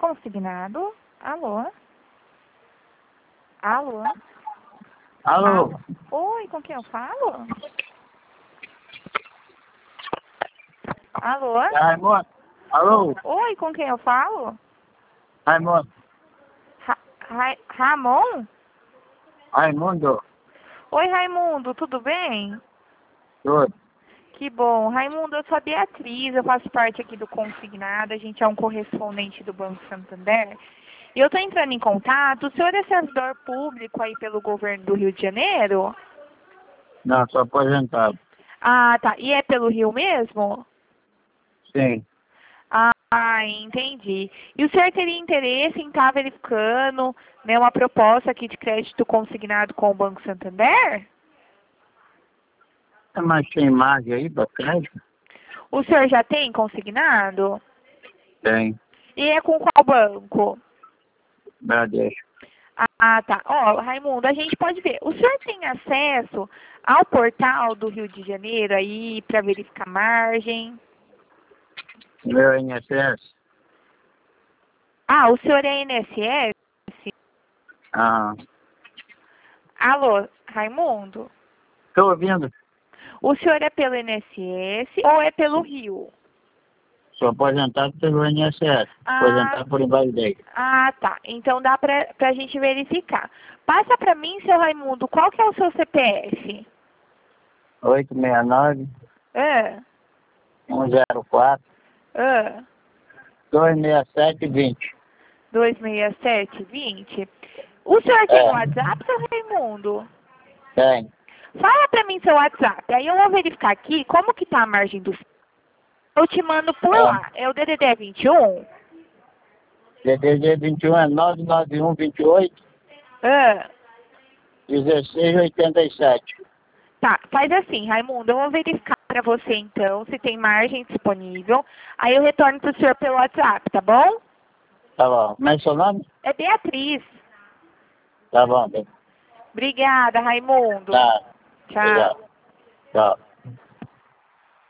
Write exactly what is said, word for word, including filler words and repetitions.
Consignado. Alô? Alô? Alô? Ah, oi, com quem eu falo? Alô? Raimundo? Alô? Oi, com quem eu falo? Raimundo? Ra Ra Ramon? Raimundo? Oi, Raimundo, tudo bem? Tudo. Que bom. Raimundo, eu sou a Beatriz, eu faço parte aqui do Consignado, a gente é um correspondente do Banco Santander. E eu estou entrando em contato, o senhor é servidor público aí pelo governo do Rio de Janeiro? Não, sou aposentado. Ah, tá. E é pelo Rio mesmo? Sim. Ah, entendi. E o senhor teria interesse em estar verificando, né, uma proposta aqui de crédito consignado com o Banco Santander? Mas tem imagem aí para crédito? O senhor já tem consignado? Tem. E é com qual banco? Bradesco. Ah, tá. Ó, Raimundo, a gente pode ver. O senhor tem acesso ao portal do Rio de Janeiro aí para verificar margem? Meu I N S S? Ah, o senhor é I N S S? Ah. Alô, Raimundo? Estou ouvindo. O senhor é pelo I N S S ou é pelo Rio? Sou aposentado pelo I N S S. Ah, Aposentado por invalidez. ah, tá. Então dá pra, pra gente verificar. Passa pra mim, seu Raimundo, qual que é o seu C P F? oito seis nove, Ah, um zero quatro, ah, dois seis sete dois zero. dois seis sete vinte. O senhor tem É. WhatsApp, seu Raimundo? Tem. Fala pra mim seu WhatsApp. Aí eu vou verificar aqui como que tá a margem do... Eu te mando por É. lá. É o D D D vinte e um? D D D vinte e um é nove nove um vinte e oito, Ah, dezesseis oitenta e sete. tá. Faz assim, Raimundo. Eu vou verificar pra você então se tem margem disponível. Aí eu retorno pro senhor pelo WhatsApp, tá bom? Tá bom. Como é seu nome? É Beatriz. Tá bom. Bem. Obrigada, Raimundo. Tá. Tchau. Obrigado. Tchau.